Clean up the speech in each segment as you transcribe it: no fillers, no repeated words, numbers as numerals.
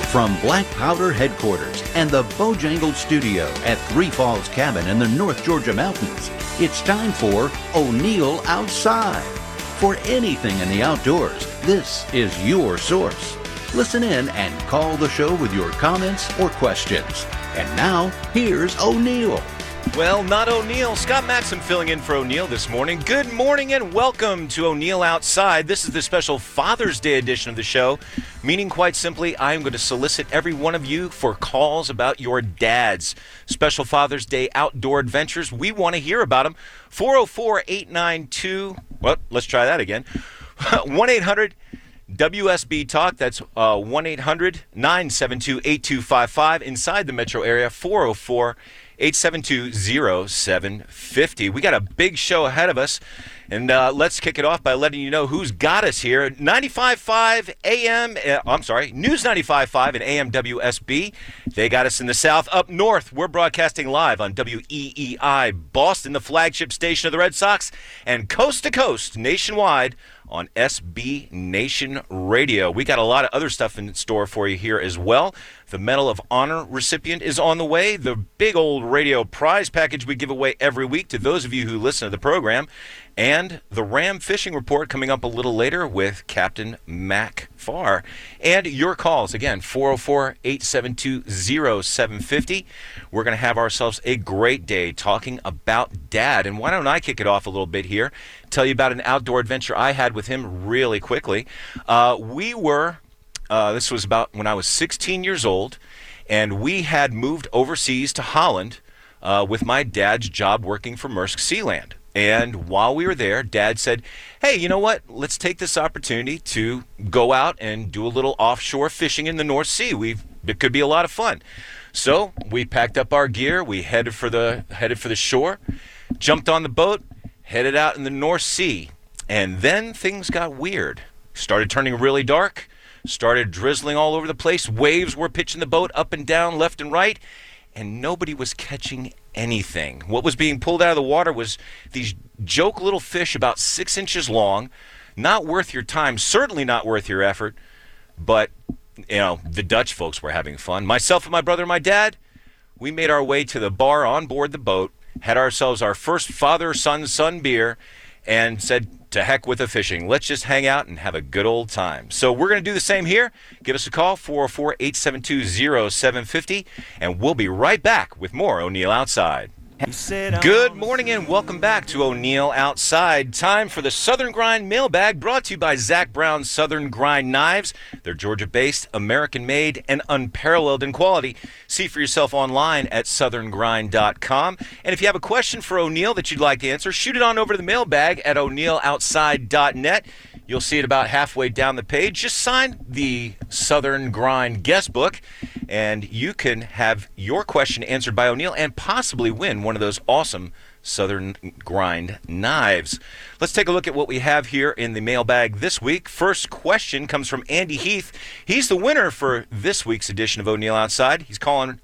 From Black Powder Headquarters and the Bojangled Studio at Three Falls Cabin in the North Georgia Mountains, it's time for O'Neill Outside. For anything in the outdoors, this is your source. Listen in and call the show with your comments or questions. And now, here's O'Neill. Well, not O'Neill. Scott Maxim filling in for O'Neill this morning. Good morning and welcome to O'Neill Outside. This is the special Father's Day edition of the show, meaning quite simply, I am going to solicit every one of you for calls about your dads. Special Father's Day outdoor adventures. We want to hear about them. 404-892, well, let's try that again. 1-800-WSB Talk. That's 1-800-972-8255. Inside the metro area, 404-872-0750. We got a big show ahead of us, and let's kick it off by letting you know who's got us here. 95.5 AM, News 95.5 and AM WSB. They got us in the south. Up north, we're broadcasting live on WEEI Boston, the flagship station of the Red Sox, and coast to coast, nationwide, on SB Nation Radio. We got a lot of other stuff in store for you here as well. The Medal of Honor recipient is on the way. The big old radio prize package we give away every week to those of you who listen to the program. And the Ram Fishing Report coming up a little later with Captain Mac Farr. And your calls, again, 404-872-0750. We're going to have ourselves a great day talking about Dad. And why don't I kick it off a little bit here, tell you about an outdoor adventure I had with him really quickly. This was about when I was 16 years old, and we had moved overseas to Holland with my dad's job working for Maersk Sealand. And while we were there, Dad said, hey, you know what? Let's take this opportunity to go out and do a little offshore fishing in the North Sea. It could be a lot of fun. So we packed up our gear. We headed for the shore, jumped on the boat, headed out in the North Sea. And then things got weird. Started turning really dark, started drizzling all over the place. Waves were pitching the boat up and down, left and right, and nobody was catching anything. What was being pulled out of the water was these joke little fish about 6 inches long, not worth your time, certainly not worth your effort, but, the Dutch folks were having fun. Myself and my brother and my dad, we made our way to the bar on board the boat, had ourselves our first father-son beer, and said, to heck with the fishing. Let's just hang out and have a good old time. So we're going to do the same here. Give us a call, 404-872-0750, and we'll be right back with more O'Neill Outside. Good morning and welcome back to O'Neill Outside. Time for the Southern Grind Mailbag, brought to you by Zach Brown's Southern Grind Knives. They're Georgia-based, American-made, and unparalleled in quality. See for yourself online at southerngrind.com. And if you have a question for O'Neill that you'd like to answer, shoot it on over to the mailbag at o'neilloutside.net. You'll see it about halfway down the page. Just sign the Southern Grind guest book, and you can have your question answered by O'Neill and possibly win one of those awesome Southern Grind knives. Let's take a look at what we have here in the mailbag this week. First question comes from Andy Heath. He's the winner for this week's edition of O'Neill Outside. His question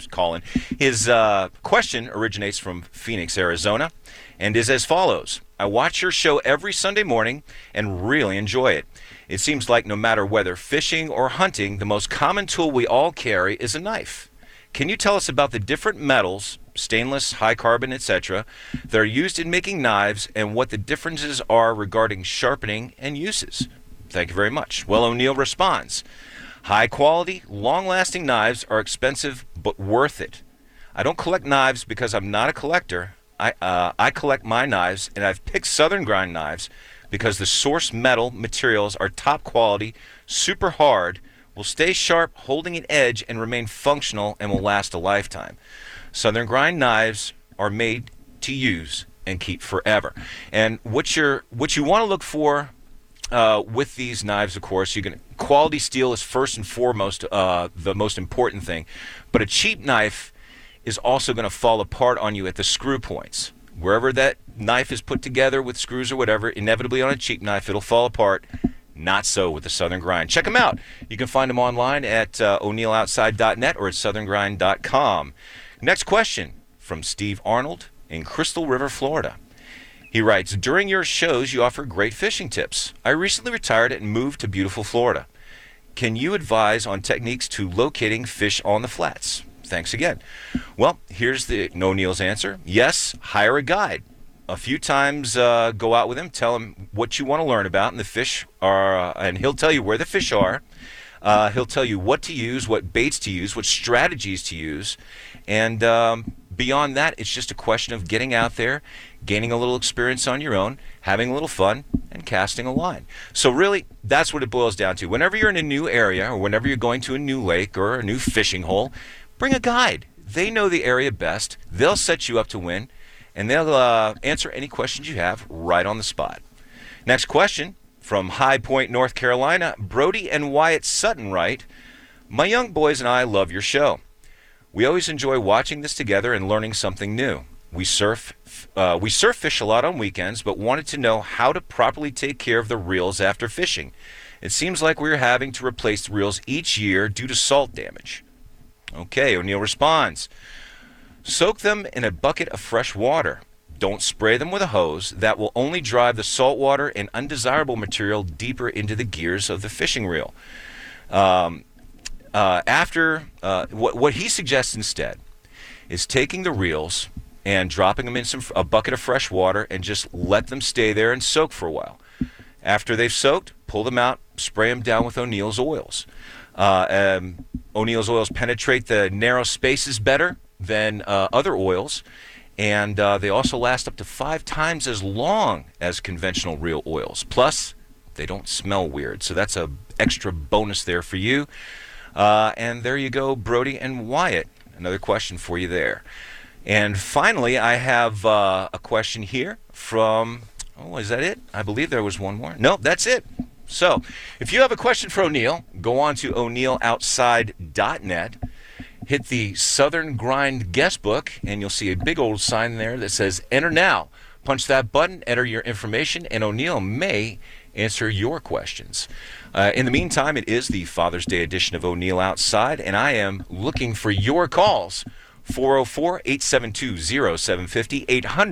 originates from Phoenix, Arizona, and is as follows. I watch your show every Sunday morning and really enjoy it. It seems like no matter whether fishing or hunting, the most common tool we all carry is a knife. Can you tell us about the different metals, stainless, high carbon, etc., that are used in making knives and what the differences are regarding sharpening and uses? Thank you very much. Well, O'Neill responds, high quality, long-lasting knives are expensive but worth it. I don't collect knives because I'm not a collector. I collect my knives, and I've picked Southern Grind knives because the source metal materials are top quality, super hard, will stay sharp, holding an edge, and remain functional and will last a lifetime. Southern Grind knives are made to use and keep forever. And what you want to look for with these knives, of course, quality steel is first and foremost the most important thing. But a cheap knife is also going to fall apart on you at the screw points. Wherever that knife is put together with screws or whatever, inevitably on a cheap knife, it'll fall apart. Not so with the Southern Grind. Check them out. You can find them online at o'neilloutside.net or at southerngrind.com. Next question from Steve Arnold in Crystal River, Florida. He writes, during your shows, you offer great fishing tips. I recently retired and moved to beautiful Florida. Can you advise on techniques to locating fish on the flats? Thanks again. Well, here's O'Neill's answer. Yes, hire a guide. A few times go out with him, tell him what you want to learn about, and the fish are, and he'll tell you where the fish are. He'll tell you what to use, what baits to use, what strategies to use, and beyond that, it's just a question of getting out there, gaining a little experience on your own, having a little fun, and casting a line. So really, that's what it boils down to. Whenever you're in a new area, or whenever you're going to a new lake or a new fishing hole, bring a guide. They know the area best. They'll set you up to win, and they'll answer any questions you have right on the spot. Next question from High Point, North Carolina. Brody and Wyatt Sutton write, my young boys and I love your show. We always enjoy watching this together and learning something new. We surf fish a lot on weekends, but wanted to know how to properly take care of the reels after fishing. It seems like we're having to replace the reels each year due to salt damage. Okay, O'Neill responds, soak them in a bucket of fresh water. Don't spray them with a hose. That will only drive the salt water and undesirable material deeper into the gears of the fishing reel. What he suggests instead is taking the reels and dropping them in a bucket of fresh water and just let them stay there and soak for a while. After they've soaked, pull them out, spray them down with O'Neill's oils. O'Neill's oils penetrate the narrow spaces better than other oils, and they also last up to 5 times as long as conventional reel oils. Plus, they don't smell weird, so that's an extra bonus there for you. And there you go, Brody and Wyatt. Another question for you there. And finally, I have a question here from, is that it? I believe there was one more. No, that's it. So, if you have a question for O'Neill, go on to o'neilloutside.net, hit the Southern Grind guest book, and you'll see a big old sign there that says Enter Now. Punch that button, enter your information, and O'Neill may answer your questions. In the meantime, it is the Father's Day edition of O'Neill Outside, and I am looking for your calls. 404-872-0750,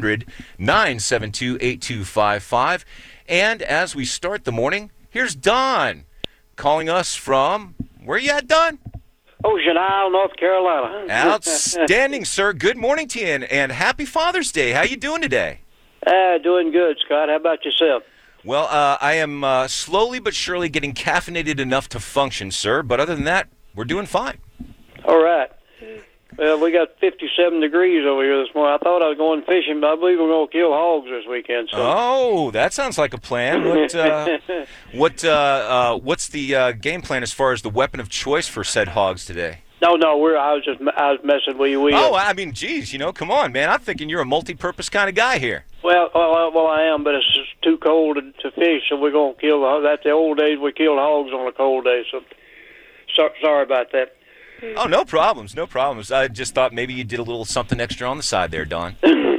800-972-8255. And as we start the morning, here's Don calling us from, where you at, Don? Ocean Isle, North Carolina. Outstanding, sir. Good morning to you, and happy Father's Day. How you doing today? Doing good, Scott. How about yourself? Well, I am slowly but surely getting caffeinated enough to function, sir. But other than that, we're doing fine. All right. Well, we got 57 degrees over here this morning. I thought I was going fishing, but I believe we're going to kill hogs this weekend. So. Oh, that sounds like a plan. What's the game plan as far as the weapon of choice for said hogs today? No, I was messing with you. I mean, geez, come on, man. I'm thinking you're a multi-purpose kind of guy here. Well, I am, but it's just too cold to fish, so we're going to kill the hogs. That's the old days. We killed hogs on a cold day, so sorry about that. Oh, no problems. I just thought maybe you did a little something extra on the side there, Don.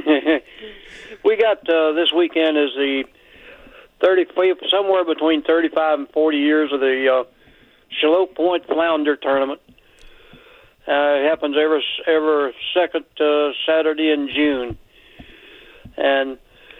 We got this weekend is the somewhere between 35 and 40 years of the Shallot Point Flounder Tournament. It happens every second Saturday in June, and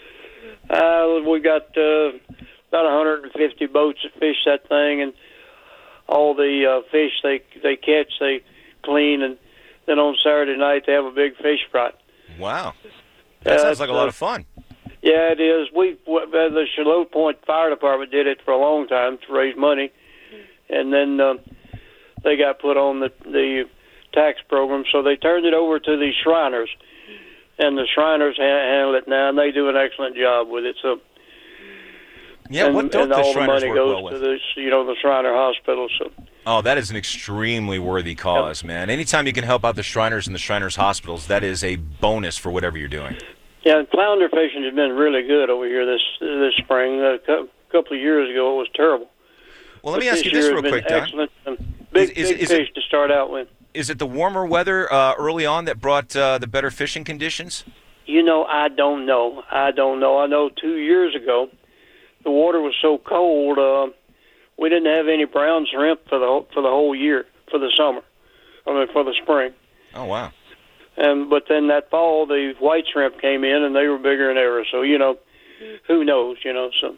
we got about 150 boats that fish that thing, and all the fish they catch, they clean, and then on Saturday night they have a big fish fry. Wow, that sounds like a lot of fun. Yeah, it is. The Shallot Point Fire Department did it for a long time to raise money, and then they got put on the tax program, so they turned it over to the Shriners, and the Shriners handle it now, and they do an excellent job with it. So. Yeah, what don't the Shriners work well with? And all the money goes to the Shriner Hospital. So. Oh, that is an extremely worthy cause, man. Anytime you can help out the Shriners and the Shriners Hospitals, that is a bonus for whatever you're doing. Yeah, and flounder fishing has been really good over here this spring. A couple of years ago, it was terrible. Well, let me ask you this real quick, Don. Excellent. Big fish to start out with. Is it the warmer weather early on that brought the better fishing conditions? I don't know. I know 2 years ago, the water was so cold, we didn't have any brown shrimp for the whole year, for the summer, for the spring. Oh, wow. But then that fall, the white shrimp came in, and they were bigger than ever. So, who knows, so.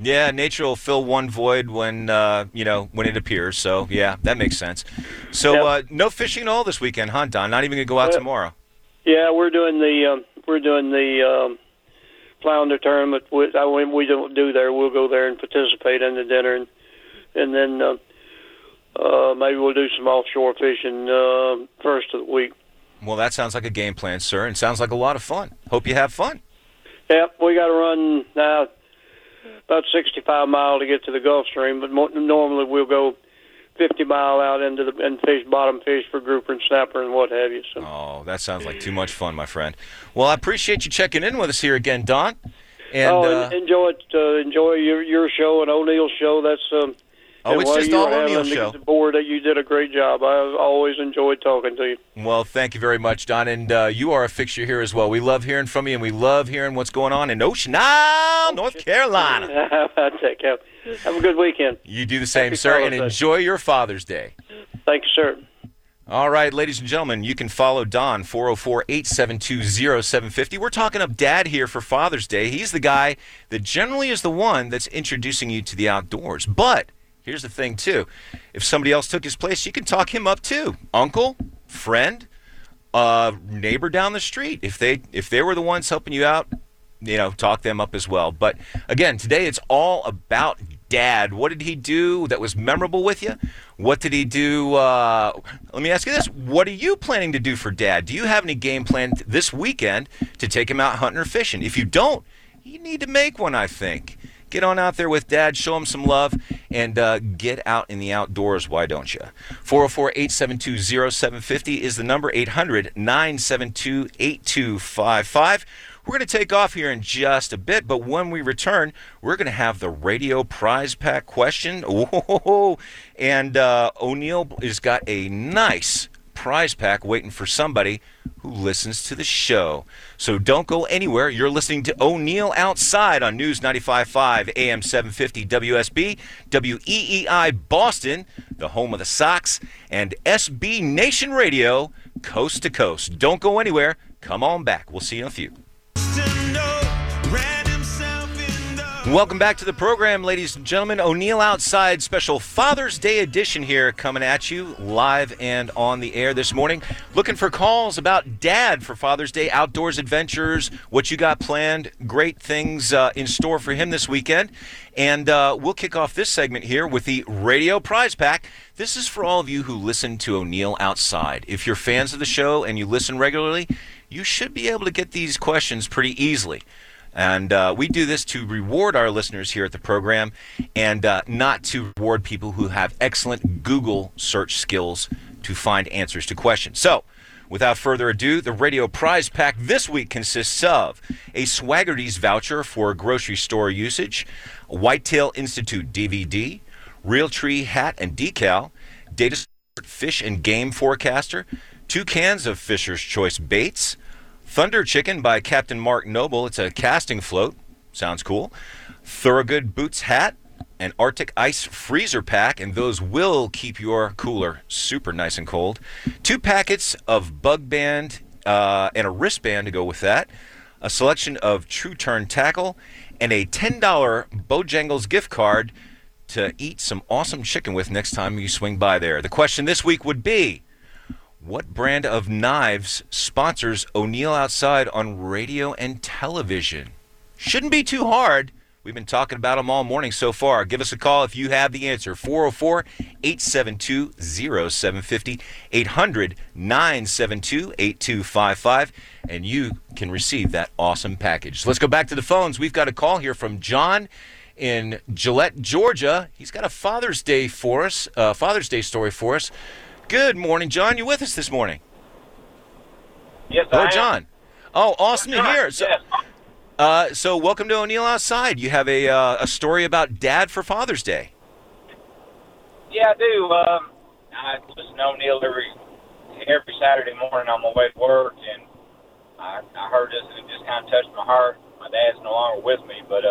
Yeah, nature will fill one void when when it appears. So yeah, that makes sense. So Yep. no fishing at all this weekend, huh, Don? Not even gonna go out Well, tomorrow. Yeah, we're doing the flounder tournament. We don't do there. We'll go there and participate in the dinner, and then maybe we'll do some offshore fishing first of the week. Well, that sounds like a game plan, sir, and sounds like a lot of fun. Hope you have fun. Yeah, we got to run now about 65 miles to get to the Gulf Stream, but normally we'll go 50 mile out and fish bottom fish for grouper and snapper and what have you. So. Oh, that sounds like too much fun, my friend. Well, I appreciate you checking in with us here again, Don. And enjoy it. Enjoy your show and O'Neill's show. That's it's just all O'Neill's show. The board that you did a great job. I always enjoyed talking to you. Well, thank you very much, Don. And you are a fixture here as well. We love hearing from you, and we love hearing what's going on in Ocean Isle, North Carolina. Have a good weekend. You do the same, Happy sir, and Father's Day. enjoy your Father's Day. Thank you, sir. All right, ladies and gentlemen, you can follow Don, 404-872-0750. We're talking up Dad here for Father's Day. He's the guy that generally is the one that's introducing you to the outdoors. But here's the thing, too. If somebody else took his place, you can talk him up, too. Uncle, friend, neighbor down the street. If they were the ones helping you out, talk them up as well. But, again, today it's all about Dad. What did he do that was memorable with you? What did he do? Let me ask you this. What are you planning to do for Dad? Do you have any game plan this weekend to take him out hunting or fishing? If you don't, you need to make one, I think. Get on out there with Dad, show him some love, and get out in the outdoors. Why don't you? 404-872-0750 is the number, 800-972-8255. We're going to take off here in just a bit, but when we return, we're going to have the radio prize pack question. Oh, and O'Neill has got a nice prize pack waiting for somebody who listens to the show. So don't go anywhere. You're listening to O'Neill Outside on News 95.5 AM 750 WSB, WEEI Boston, the home of the Sox, and SB Nation Radio, coast to coast. Don't go anywhere. Come on back. We'll see you in a few. Welcome back to the program, ladies and gentlemen. O'Neill Outside special Father's Day edition here, coming at you live and on the air this morning. Looking for calls about Dad for Father's Day, outdoors adventures, what you got planned, great things in store for him this weekend. And we'll kick off this segment here with the radio prize pack. This is for all of you who listen to O'Neill Outside. If you're fans of the show and you listen regularly, you should be able to get these questions pretty easily. And we do this to reward our listeners here at the program and not to reward people who have excellent Google search skills to find answers to questions. So, without further ado, the radio prize pack this week consists of a Swaggerty's voucher for grocery store usage, a Whitetail Institute DVD, Realtree hat and decal, Data Fish and Game Forecaster, 2 cans of Fisher's Choice baits, Thunder Chicken by Captain Mark Noble. It's a casting float. Sounds cool. Thorogood Boots hat, an Arctic Ice freezer pack, and those will keep your cooler super nice and cold. 2 packets of Bug Band and a wristband to go with that. A selection of True Turn tackle, and a $10 Bojangles gift card to eat some awesome chicken with next time you swing by there. The question this week would be, what brand of knives sponsors O'Neill Outside on radio and television? Shouldn't be too hard. We've been talking about them all morning so far. Give us a call if you have the answer. 404-872-0750, 800-972-8255, and you can receive that awesome package. Let's go back to the phones. We've got a call here from John in Gillette, Georgia. He's got a Father's Day story for us. Good morning, John. You with us this morning? Yes, Hello, I am. John. Oh, awesome to John, hear. So, yes. so welcome to O'Neill Outside. You have a story about Dad for Father's Day. Yeah, I do. I listen to O'Neill every Saturday morning on my way to work, and I heard this, and it just kind of touched my heart. My dad's no longer with me, but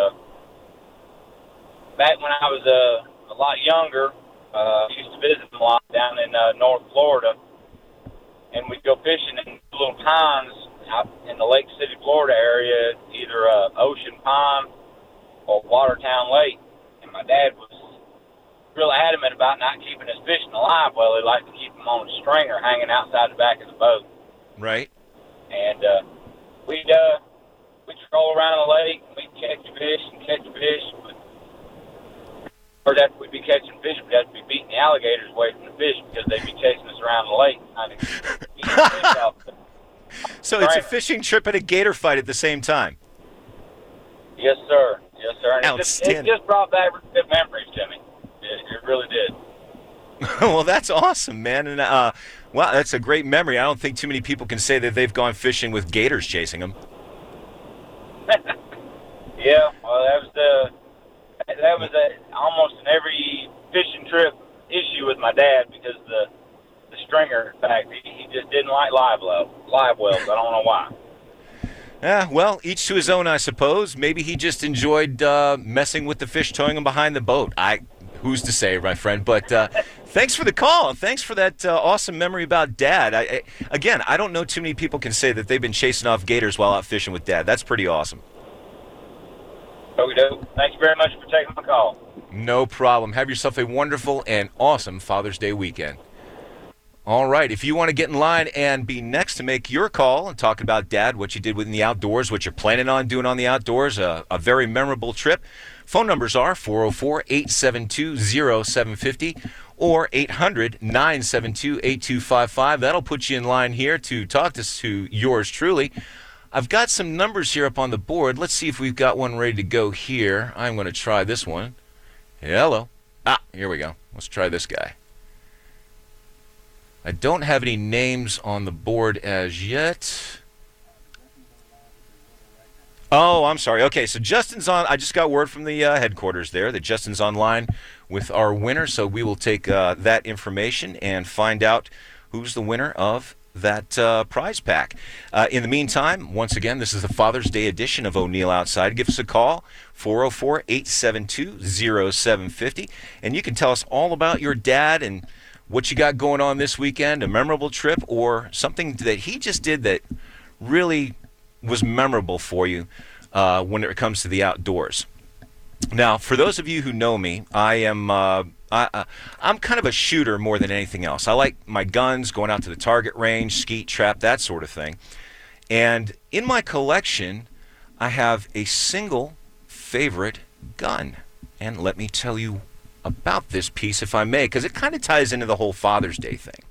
back when I was a lot younger, I used to visit him a lot down in North Florida, and we'd go fishing in little ponds out in the Lake City, Florida area, either Ocean Pond Watertown Lake, and my dad was real adamant about not keeping his fish in the live well. He liked to keep them on a stringer hanging outside the back of the boat. Right. And we'd troll around the lake, and we'd catch fish. But first, after we'd be catching fish, we'd have to be beating the alligators away from the fish because they'd be chasing us around the lake, trying to get the fish out. So it's a fishing trip and a gator fight at the same time. Yes, sir. Yes, sir. And Outstanding. it just brought back good memories to me. It really did. Well, that's awesome, man. And wow, that's a great memory. I don't think too many people can say that they've gone fishing with gators chasing them. Yeah, well, that was almost an every fishing trip issue with my dad because the stringer, in fact, he just didn't like live wells. I don't know why. Yeah, well, each to his own, I suppose. Maybe he just enjoyed messing with the fish, towing them behind the boat. Who's to say, my friend? But thanks for the call. Thanks for that awesome memory about Dad. Again, I don't know too many people can say that they've been chasing off gators while out fishing with Dad. That's pretty awesome. We do. Thank you very much for taking my call. No problem. Have yourself a wonderful and awesome Father's Day weekend. All right, if you want to get in line and be next to make your call and talk about Dad, what you did within the outdoors, what you're planning on doing on the outdoors, a very memorable trip, phone numbers are 404-872-0750 or 800-972-8255. That'll put you in line here to talk to yours truly. I've got some numbers here up on the board. Let's see if we've got one ready to go here. I'm going to try this one. Hello. Here we go. Let's try this guy. I don't have any names on the board as yet. Oh, I'm sorry. Okay, so Justin's on. I just got word from the headquarters there that Justin's online with our winner, so we will take that information and find out who's the winner of that prize pack. In the meantime, once again, this is the Father's Day edition of O'Neill Outside. Give us a call, 404-872-0750, and you can tell us all about your dad and what you got going on this weekend, a memorable trip, or something that he just did that really was memorable for you when it comes to the outdoors. Now, for those of you who know me, I'm kind of a shooter more than anything else. I like my guns, going out to the target range, skeet, trap, that sort of thing. And in my collection, I have a single favorite gun. And let me tell you about this piece, if I may, because it kind of ties into the whole Father's Day thing.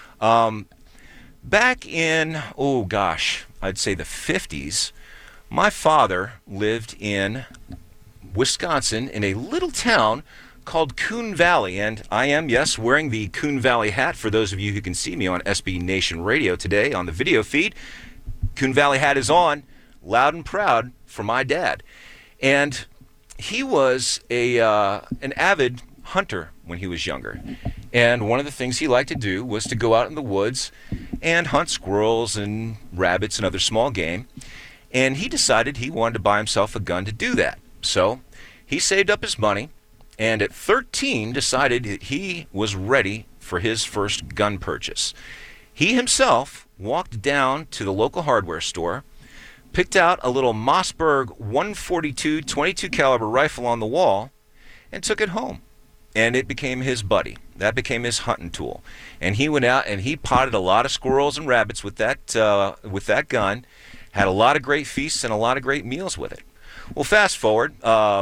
Back in, I'd say the 50s, my father lived in Wisconsin in a little town called Coon Valley, and I am, yes, wearing the Coon Valley hat for those of you who can see me on SB Nation Radio today on the video feed. Coon Valley hat is on, loud and proud, for my dad. And he was an avid hunter when he was younger. And one of the things he liked to do was to go out in the woods and hunt squirrels and rabbits and other small game. And he decided he wanted to buy himself a gun to do that. So he saved up his money and at 13 decided that he was ready for his first gun purchase. He himself walked down to the local hardware store, picked out a little Mossberg 142 22 caliber rifle on the wall, and took it home. And it became his buddy. That became his hunting tool. And he went out and he potted a lot of squirrels and rabbits with that gun, had a lot of great feasts and a lot of great meals with it. Well, fast forward,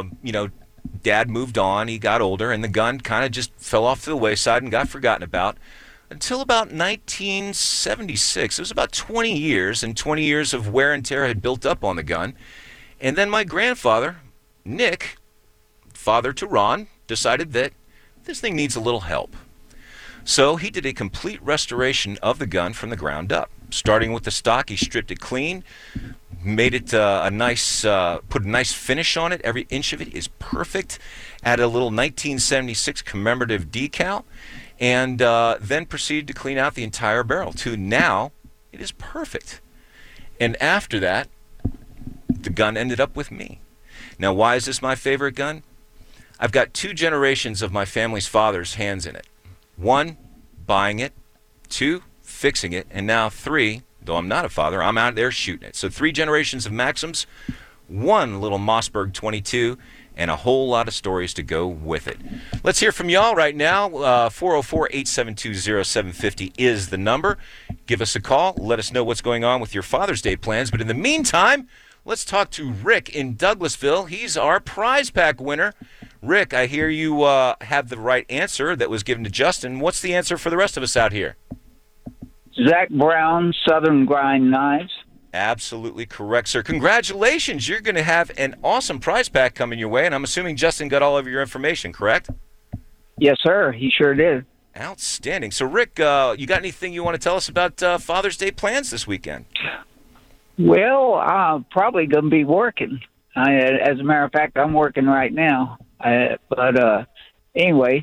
Dad moved on, he got older, and the gun kind of just fell off to the wayside and got forgotten about until about 1976. It was about 20 years, and 20 years of wear and tear had built up on the gun. And then my grandfather, Nick, father to Ron, decided that this thing needs a little help. So he did a complete restoration of the gun from the ground up. Starting with the stock, he stripped it clean, made it put a nice finish on it. Every inch of it is perfect. Added a little 1976 commemorative decal, and then proceeded to clean out the entire barrel. To now, it is perfect. And after that, the gun ended up with me. Now, why is this my favorite gun? I've got 2 generations of my family's father's hands in it. 1, buying it. 2, fixing it. And now 3, though I'm not a father, I'm out there shooting it. So 3 generations of Maxims, 1 little Mossberg 22, and a whole lot of stories to go with it. Let's hear from y'all right now. 404-872-0750 is the number. Give us a call. Let us know what's going on with your Father's Day plans. But in the meantime, let's talk to Rick in Douglasville. He's our prize pack winner. Rick, I hear you have the right answer that was given to Justin. What's the answer for the rest of us out here? Zach Brown, Southern Grind Knives. Absolutely correct, sir. Congratulations. You're going to have an awesome prize pack coming your way, and I'm assuming Justin got all of your information, correct? Yes, sir. He sure did. Outstanding. So, Rick, you got anything you want to tell us about Father's Day plans this weekend? Well, I'm probably going to be working. As a matter of fact, I'm working right now. But anyway,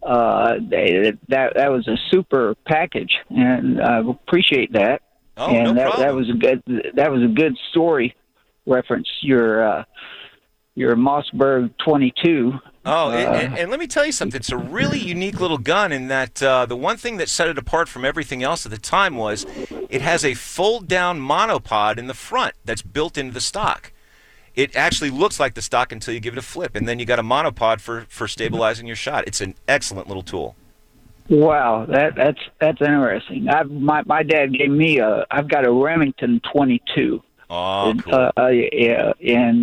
that was a super package, and I appreciate that. Oh, and no problem. that was a good story reference. Your Mossberg 22. Oh, and let me tell you something. It's a really unique little gun in that the one thing that set it apart from everything else at the time was it has a fold-down monopod in the front that's built into the stock. It actually looks like the stock until you give it a flip, and then you got a monopod for stabilizing your shot. It's an excellent little tool. Wow, that's interesting. My dad gave me I've got a Remington 22. Oh, cool. Yeah, and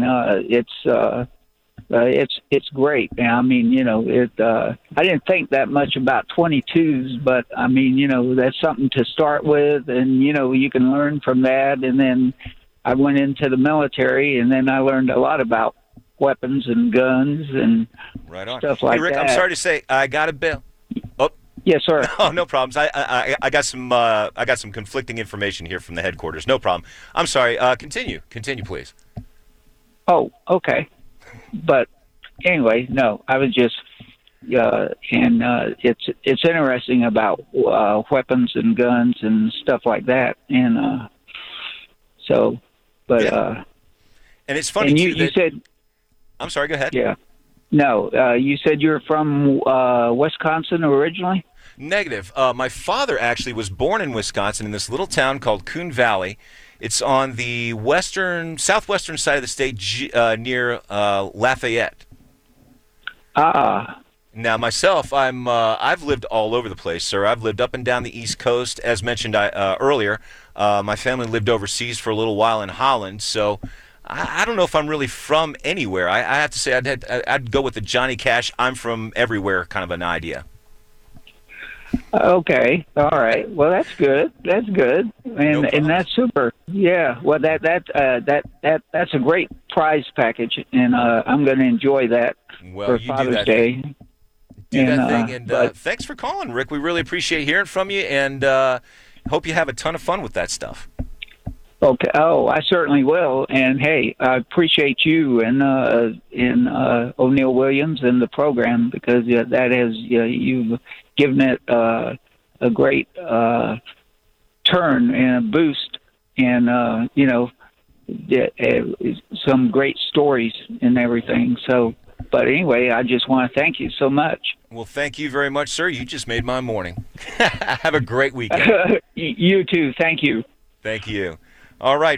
it's great. I mean, I didn't think that much about 22s, but I mean, that's something to start with, and you can learn from that. And then I went into the military, and then I learned a lot about weapons and guns and right on. stuff like hey, Rick, that. I'm sorry to say, I got a bill. Oh. Yes, sir. Oh, no problems. I got some conflicting information here from the headquarters. No problem. I'm sorry. Continue, please. Oh, okay. But anyway, no, I was just, and it's interesting about weapons and guns and stuff like that, and so, but yeah. And it's funny and too. You said, I'm sorry. Go ahead. Yeah. No, you said you're from Wisconsin originally? Negative. My father actually was born in Wisconsin in this little town called Coon Valley. It's on the southwestern side of the state near Lafayette. Now, myself, I've lived all over the place, sir. I've lived up and down the East Coast. As mentioned earlier, my family lived overseas for a little while in Holland, so I don't know if I'm really from anywhere. I have to say I'd go with the Johnny Cash, I'm from everywhere kind of an idea. Okay, all right. Well, that's good. That's good, and that's super. Yeah. Well, that's a great prize package, and I'm going to enjoy that for Father's Day. Do that thing, and thanks for calling, Rick. We really appreciate hearing from you, and hope you have a ton of fun with that stuff. Okay. Oh, I certainly will. And hey, I appreciate you and O'Neill Williams and the program, because that has you've given it a great turn and a boost, and some great stories and everything. So, but anyway, I just want to thank you so much. Well, thank you very much, sir. You just made my morning. Have a great weekend. You too. Thank you. Thank you. All right,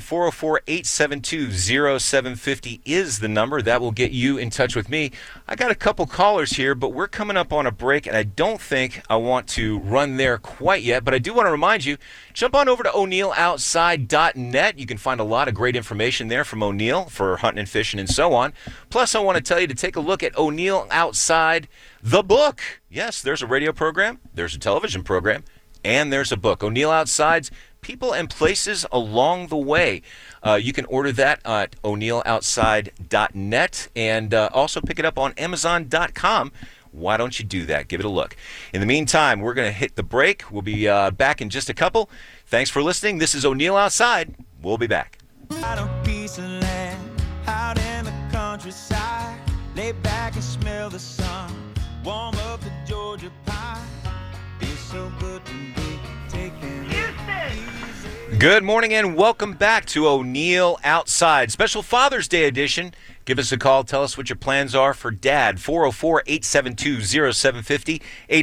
404-872-0750 is the number. That will get you in touch with me. I got a couple callers here, but we're coming up on a break, and I don't think I want to run there quite yet. But I do want to remind you, jump on over to o'neilloutside.net. You can find a lot of great information there from O'Neill for hunting and fishing and so on. Plus, I want to tell you to take a look at O'Neill Outside, the book. Yes, there's a radio program, there's a television program, and there's a book. O'Neill Outside's People and Places Along the Way. You can order that at o'neilloutside.net and also pick it up on amazon.com. Why don't you do that? Give it a look. In the meantime, we're going to hit the break. We'll be back in just a couple. Thanks for listening. This is O'Neill Outside. We'll be back. A piece of land out in the countryside. Lay back and smell the sun. Warm up the Georgia pie. Feels so good to be taken. Good morning and welcome back to O'Neill Outside, special Father's Day edition. Give us a call. Tell us what your plans are for Dad. 404-872-0750,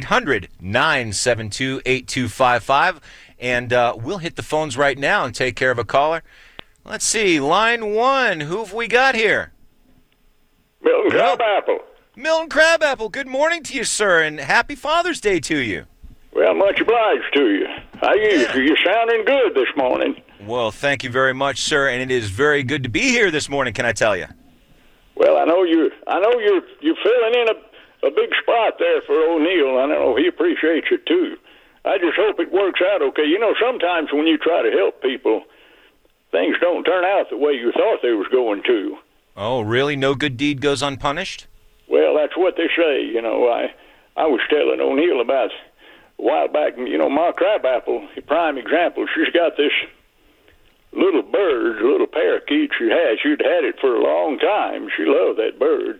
800-972-8255. And we'll hit the phones right now and take care of a caller. Let's see. Line one. Who have we got here? Milton Crabapple. Milton Crabapple, good morning to you, sir, and happy Father's Day to you. Well, much obliged to you. How are you? You're sounding good this morning. Well, thank you very much, sir, and it is very good to be here this morning, can I tell you? Well, I know you're filling in a big spot there for O'Neill. I know he appreciates it too. I just hope it works out okay. You know, sometimes when you try to help people, things don't turn out the way you thought they was going to. Oh, really? No good deed goes unpunished? Well, that's what they say. You know, I was telling O'Neill about a while back, you know, Ma Crabapple, a prime example, she's got this little bird, a little parakeet she had. She'd had it for a long time. She loved that bird.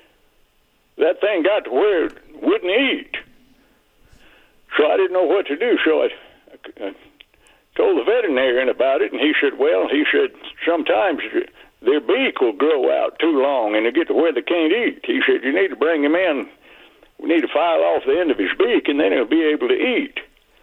That thing got to where it wouldn't eat. So I didn't know what to do. So I told the veterinarian about it, and he said, sometimes their beak will grow out too long, and they get to where they can't eat. He said, you need to bring him in. We need to file off the end of his beak, and then he'll be able to eat.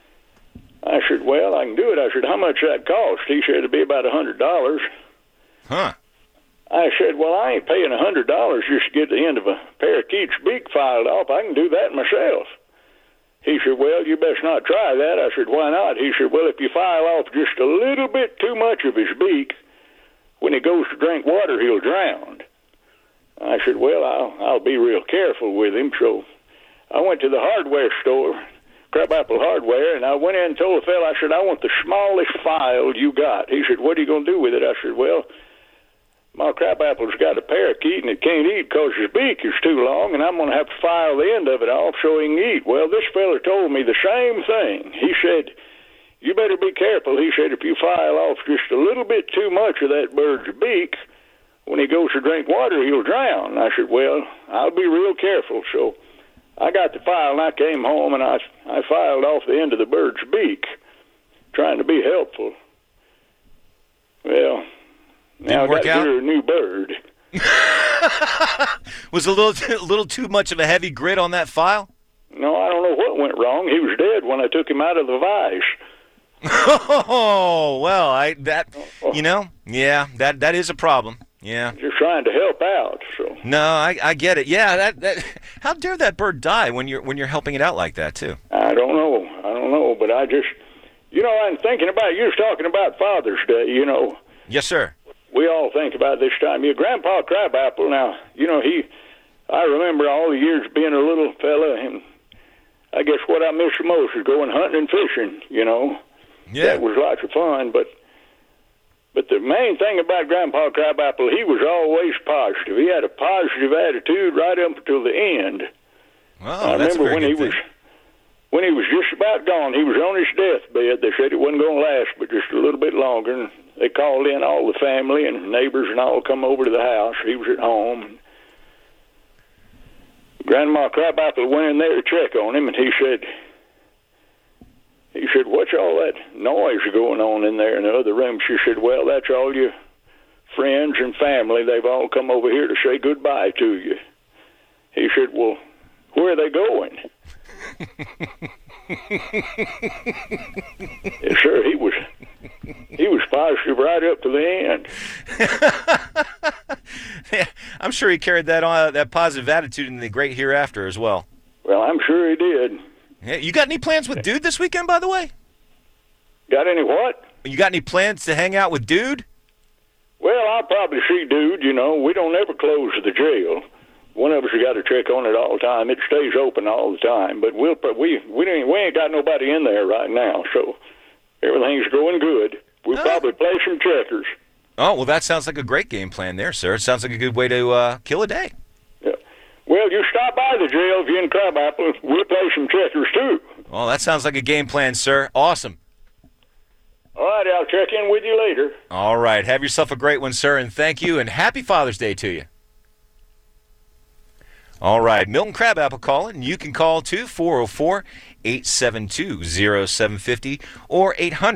I said, well, I can do it. I said, how much that cost? He said, it'd be about $100. Huh. I said, well, I ain't paying $100 just to get the end of a parakeet's beak filed off. I can do that myself. He said, well, you best not try that. I said, why not? He said, well, if you file off just a little bit too much of his beak, when he goes to drink water, he'll drown. I said, well, I'll be real careful with him. So I went to the hardware store, Crabapple Hardware, and I went in and told the fellow, I said, I want the smallest file you got. He said, what are you going to do with it? I said, well, my Crabapple's got a parakeet and it can't eat because his beak is too long, and I'm going to have to file the end of it off so he can eat. Well, this fella told me the same thing. He said, you better be careful. He said, if you file off just a little bit too much of that bird's beak, when he goes to drink water, he'll drown. I said, well, I'll be real careful. So I got the file, and I came home, and I filed off the end of the bird's beak, trying to be helpful. Well, now I got to get her a new bird. Was a little too much of a heavy grit on that file? No, I don't know what went wrong. He was dead when I took him out of the vise. Oh, well, that is a problem. Yeah. Just trying to help out. So. No, I get it. Yeah, that how dare that bird die when you're helping it out like that too? I don't know, but I just, I'm thinking about, you was talking about Father's Day, Yes, sir. We all think about this time. Your Grandpa Crabapple, now, I remember all the years being a little fella, and I guess what I miss the most is going hunting and fishing, Yeah. That was lots of fun, but the main thing about Grandpa Crabapple, he was always positive. He had a positive attitude right up until the end. Wow, I remember when he was just about gone, he was on his deathbed. They said it wasn't going to last but just a little bit longer. And they called in all the family and neighbors and all come over to the house. He was at home. Grandma Crabapple went in there to check on him, and he said, what's all that noise going on in there in the other room? She said, well, that's all your friends and family. They've all come over here to say goodbye to you. He said, well, where are they going? Yes, sir, he was positive right up to the end. Yeah, I'm sure he carried that positive attitude in the great hereafter as well. Well, I'm sure he did. Yeah, you got any plans with Dude this weekend, by the way? Got any what? You got any plans to hang out with Dude? Well, I'll probably see Dude. We don't ever close the jail. One of us has got to check on it all the time. It stays open all the time, but we ain't got nobody in there right now, so everything's going good. We'll probably play some checkers. Oh, well, that sounds like a great game plan there, sir. It sounds like a good way to kill a day. Yeah. Well, you stop by the jail if you're in Crabapple. We'll play some checkers, too. Oh, that sounds like a game plan, sir. Awesome. All right, I'll check in with you later. All right. Have yourself a great one, sir, and thank you, and happy Father's Day to you. All right, Milton Crabapple calling. You can call too, 404-872-0750 or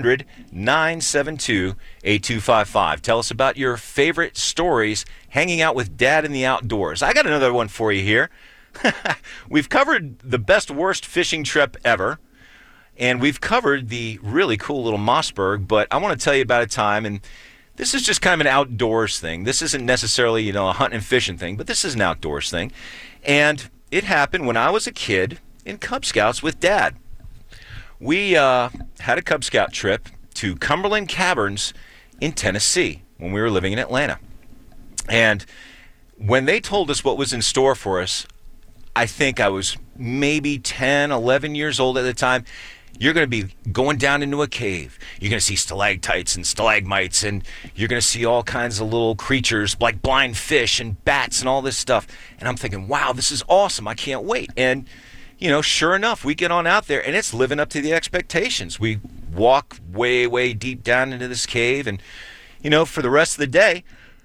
800-972-8255. Tell us about your favorite stories hanging out with Dad in the outdoors. I got another one for you here. We've covered the best worst fishing trip ever, and we've covered the really cool little Mossberg, but I want to tell you about a time, and this is just kind of an outdoors thing. This isn't necessarily, a hunting and fishing thing, but this is an outdoors thing. And it happened when I was a kid in Cub Scouts with Dad. We had a Cub Scout trip to Cumberland Caverns in Tennessee when we were living in Atlanta. And when they told us what was in store for us, I think I was maybe 10, 11 years old at the time. You're going to be going down into a cave. You're going to see stalactites and stalagmites, and you're going to see all kinds of little creatures like blind fish and bats and all this stuff. And I'm thinking, wow, this is awesome. I can't wait. And, sure enough, we get on out there, and it's living up to the expectations. We walk way, way deep down into this cave, and, for the rest of the day,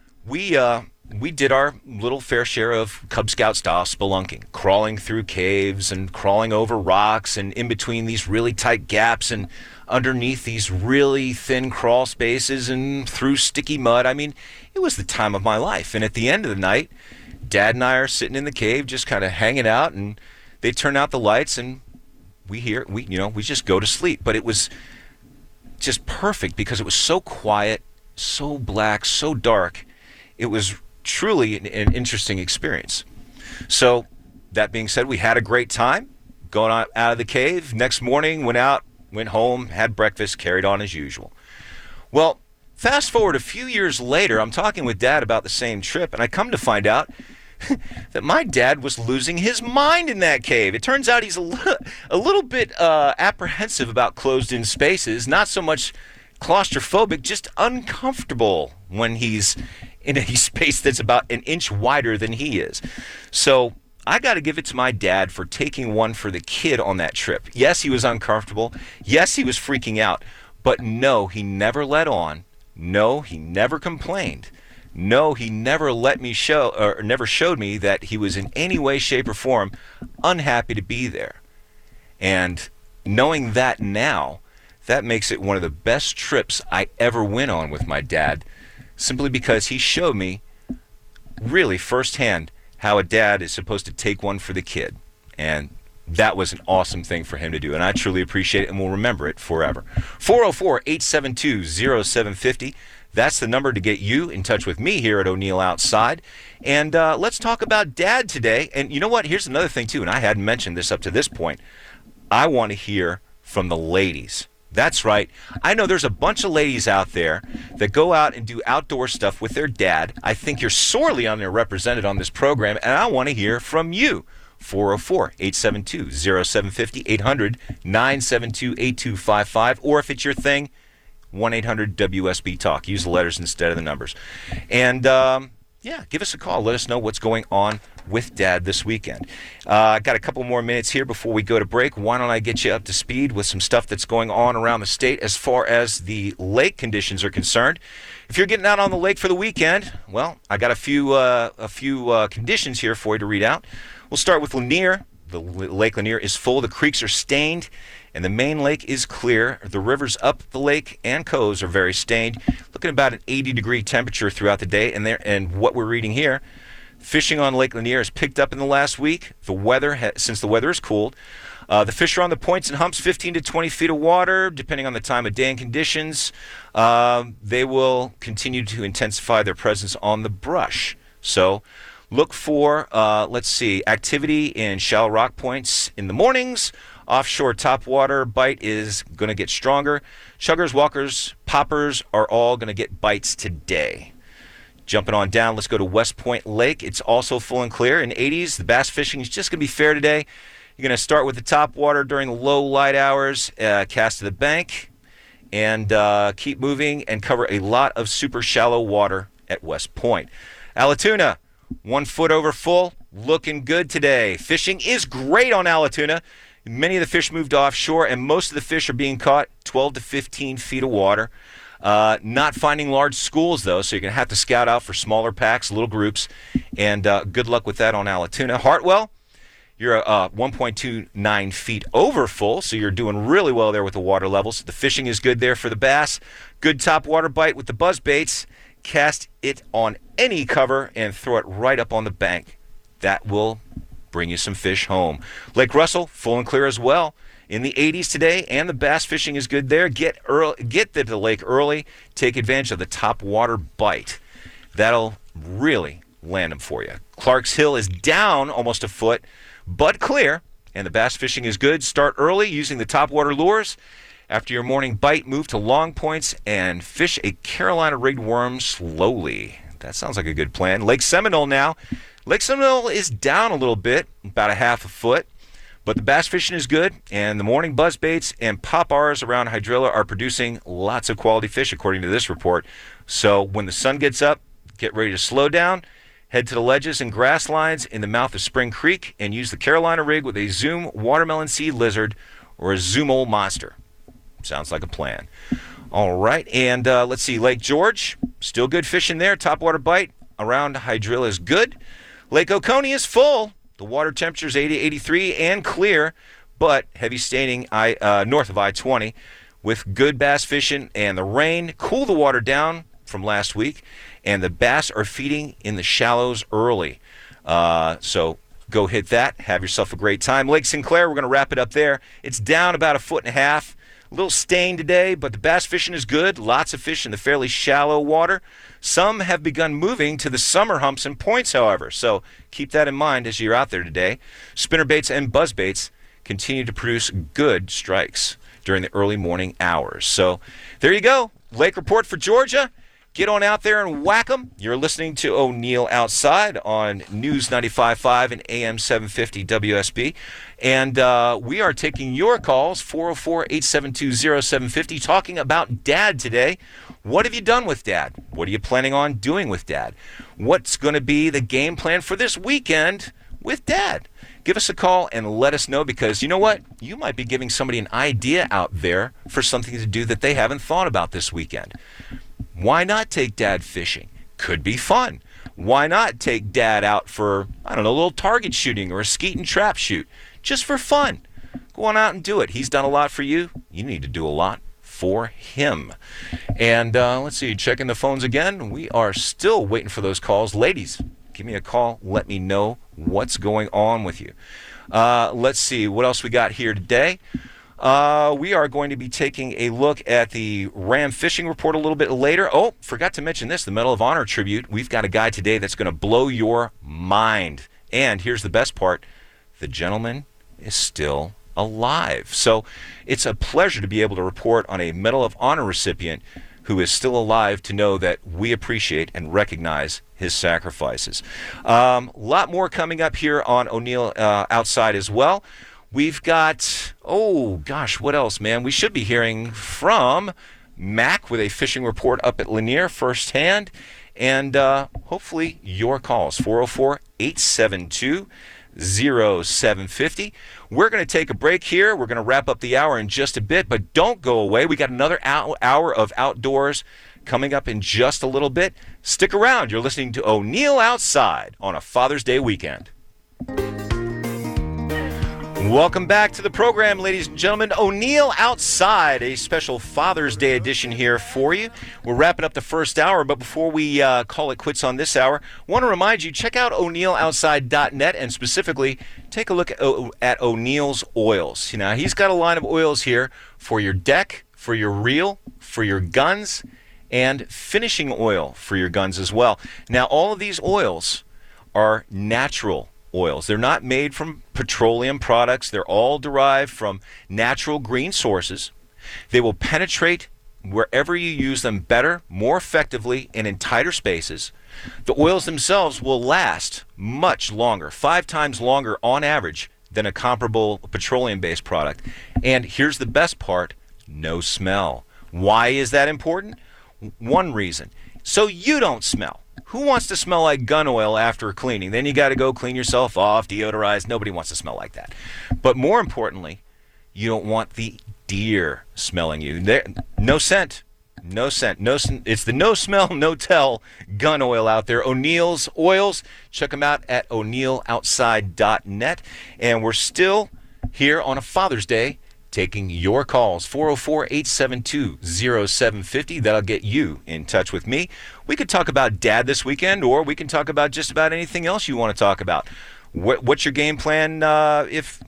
we did our little fair share of Cub Scout-style spelunking, crawling through caves and crawling over rocks and in between these really tight gaps and underneath these really thin crawl spaces and through sticky mud. I mean, it was the time of my life. And at the end of the night, Dad and I are sitting in the cave just kind of hanging out, and they turn out the lights, and we just go to sleep. But it was just perfect because it was so quiet, so black, so dark. It was truly an interesting experience. So that being said, we had a great time going out of the cave. Next morning, went home, had breakfast, carried on as usual. Well, fast forward a few years later, I'm talking with Dad about the same trip, and I come to find out that my dad was losing his mind in that cave. It turns out he's a little bit apprehensive about closed-in spaces, not so much claustrophobic, just uncomfortable when he's in a space that's about an inch wider than he is. So I got to give it to my dad for taking one for the kid on that trip. Yes, he was uncomfortable. Yes, he was freaking out. But no, he never let on. No, he never complained. No, he never never showed me that he was in any way, shape, or form unhappy to be there. And knowing that now, that makes it one of the best trips I ever went on with my dad, simply because he showed me really firsthand how a dad is supposed to take one for the kid. And that was an awesome thing for him to do, and I truly appreciate it and will remember it forever. 404-872-0750. That's the number to get you in touch with me here at O'Neill Outside. And let's talk about Dad today. And you know what? Here's another thing, too, and I hadn't mentioned this up to this point. I want to hear from the ladies. That's right. I know there's a bunch of ladies out there that go out and do outdoor stuff with their dad. I think you're sorely underrepresented on this program, and I want to hear from you. 404-872-0750, 800-972-8255, or if it's your thing, 1-800-WSB-TALK. Use the letters instead of the numbers. And, give us a call. Let us know what's going on with Dad this weekend. I got a couple more minutes here before we go to break. Why don't I get you up to speed with some stuff that's going on around the state as far as the lake conditions are concerned. If you're getting out on the lake for the weekend, well, I got a few conditions here for you to read out. We'll start with Lanier. The Lake Lanier is full. The creeks are stained, and the main lake is clear. The rivers up the lake and coves are very stained. Looking about an 80-degree temperature throughout the day. And what we're reading here, fishing on Lake Lanier has picked up in the last week. Since the weather is cooled, the fish are on the points and humps, 15 to 20 feet of water, depending on the time of day and conditions. They will continue to intensify their presence on the brush. So look for, activity in shallow rock points in the mornings. Offshore topwater bite is going to get stronger. Chuggers, walkers, poppers are all going to get bites today. Jumping on down, let's go to West Point Lake. It's also full and clear in 80s. The bass fishing is just going to be fair today. You're going to start with the topwater during the low light hours, cast to the bank, and keep moving and cover a lot of super shallow water at West Point. Allatoona, 1 foot over full, looking good today. Fishing is great on Allatoona. Many of the fish moved offshore, and most of the fish are being caught 12 to 15 feet of water. Not finding large schools, though, so you're going to have to scout out for smaller packs, little groups, and good luck with that on Allatoona. Hartwell, you're 1.29 feet over full, so you're doing really well there with the water levels. The fishing is good there for the bass. Good top water bite with the buzz baits. Cast it on any cover and throw it right up on the bank. That will bring you some fish home. Lake Russell, full and clear as well. in the 80s today, and the bass fishing is good there. Get to the lake early. Take advantage of the top water bite. That'll really land them for you. Clark's Hill is down almost a foot, but clear, and the bass fishing is good. Start early using the top water lures. After your morning bite, move to long points and fish a Carolina rigged worm slowly. That sounds like a good plan. Lake Seminole now. Lake Seminole is down a little bit, about a half a foot. But the bass fishing is good, and the morning buzz baits and pop R's around Hydrilla are producing lots of quality fish, according to this report. So when the sun gets up, get ready to slow down, head to the ledges and grass lines in the mouth of Spring Creek, and use the Carolina rig with a Zoom watermelon seed lizard or a Zoom old monster. Sounds like a plan. All right, and let's see, Lake George, still good fishing there. Topwater bite around Hydrilla is good. Lake Oconee is full. The water temperature is 80, 83 and clear, but heavy staining north of I-20 with good bass fishing, and the rain cooled the water down from last week, and the bass are feeding in the shallows early. So go hit that. Have yourself a great time. Lake Sinclair, we're going to wrap it up there. It's down about a foot and a half. A little stained today, but the bass fishing is good. Lots of fish in the fairly shallow water. Some have begun moving to the summer humps and points, however, so keep that in mind as you're out there today. Spinnerbaits and buzzbaits continue to produce good strikes during the early morning hours. So there you go. Lake report for Georgia. Get on out there and whack 'em. You're listening to O'Neill Outside on News 95.5 and AM 750 WSB. And we are taking your calls, 404-872-0750, talking about Dad today. What have you done with Dad? What are you planning on doing with Dad? What's going to be the game plan for this weekend with Dad? Give us a call and let us know, because you know what? You might be giving somebody an idea out there for something to do that they haven't thought about this weekend. Why not take Dad fishing? Could be fun. Why not take Dad out for, I don't know, a little target shooting or a skeet and trap shoot? Just for fun. Go on out and do it. He's done a lot for you. You need to do a lot for him. And let's see, checking the phones again. We are still waiting for those calls. Ladies, give me a call. Let me know what's going on with you. Let's see, what else we got here today? We are going to be taking a look at the Ram Fishing Report a little bit later. Oh, forgot to mention this, the Medal of Honor tribute. We've got a guy today that's going to blow your mind. And here's the best part. The gentleman is still alive. So it's a pleasure to be able to report on a Medal of Honor recipient who is still alive, to know that we appreciate and recognize his sacrifices. Lot more coming up here on O'Neill Outside as well. We've got, oh gosh, what else, man? We should be hearing from Mac with a fishing report up at Lanier firsthand, and hopefully your calls, 404-872-0750. We're going to take a break here. We're going to wrap up the hour in just a bit, but don't go away. We got another hour of outdoors coming up in just a little bit. Stick around. You're listening to O'Neill Outside on a Father's Day weekend. Welcome back to the program, ladies and gentlemen. O'Neill Outside, a special Father's Day edition here for you. We're wrapping up the first hour, but before we call it quits on this hour, I want to remind you, check out o'neilloutside.net, and specifically take a look at O'Neill's Oils. You know, he's got a line of oils here for your deck, for your reel, for your guns, and finishing oil for your guns as well. Now, all of these oils are natural oils. They're not made from petroleum products. They're all derived from natural green sources. They will penetrate wherever you use them better, more effectively, and in tighter spaces. The oils themselves will last much longer, 5 times longer on average than a comparable petroleum-based product. And here's the best part, no smell. Why is that important? One reason, so you don't smell. Who wants to smell like gun oil after cleaning? Then you got to go clean yourself off, deodorize. Nobody wants to smell like that. But more importantly, you don't want the deer smelling you. No scent. No scent. It's the no smell, no tell gun oil out there. O'Neill's Oils. Check them out at o'neilloutside.net. And we're still here on a Father's Day taking your calls, 404-872-0750. That'll get you in touch with me. We could talk about Dad this weekend, or we can talk about just about anything else you want to talk about. What's your game plan if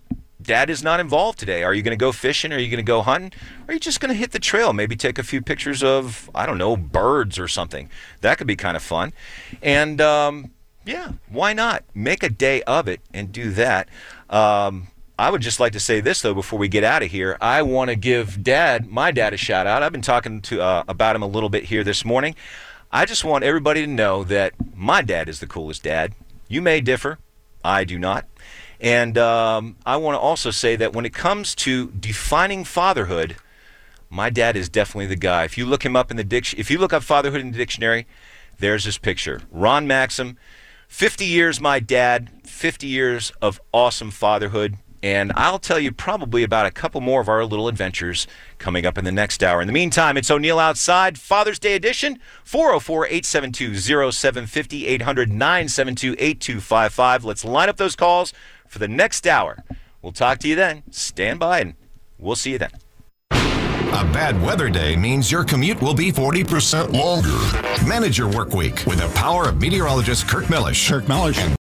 Dad is not involved today. Are you going to go fishing? Are you going to go hunting? Or are you just going to hit the trail? Maybe take a few pictures of, I don't know, birds or something. That could be kind of fun. And, yeah, why not? Make a day of it and do that. I would just like to say this, though, before we get out of here. I want to give my dad, a shout-out. I've been talking about him a little bit here this morning. I just want everybody to know that my dad is the coolest dad. You may differ. I do not. And I want to also say that when it comes to defining fatherhood, my dad is definitely the guy. If you look him up in the if you look up fatherhood in the dictionary, there's his picture. Ron Maxim, 50 years my dad, 50 years of awesome fatherhood. And I'll tell you probably about a couple more of our little adventures coming up in the next hour. In the meantime, it's O'Neill Outside, Father's Day edition, 404-872-0750, 800-972-8255. Let's line up those calls for the next hour. We'll talk to you then. Stand by, and we'll see you then. A bad weather day means your commute will be 40% longer. Manage your work week with the power of meteorologist Kirk Mellish. Kirk Mellish.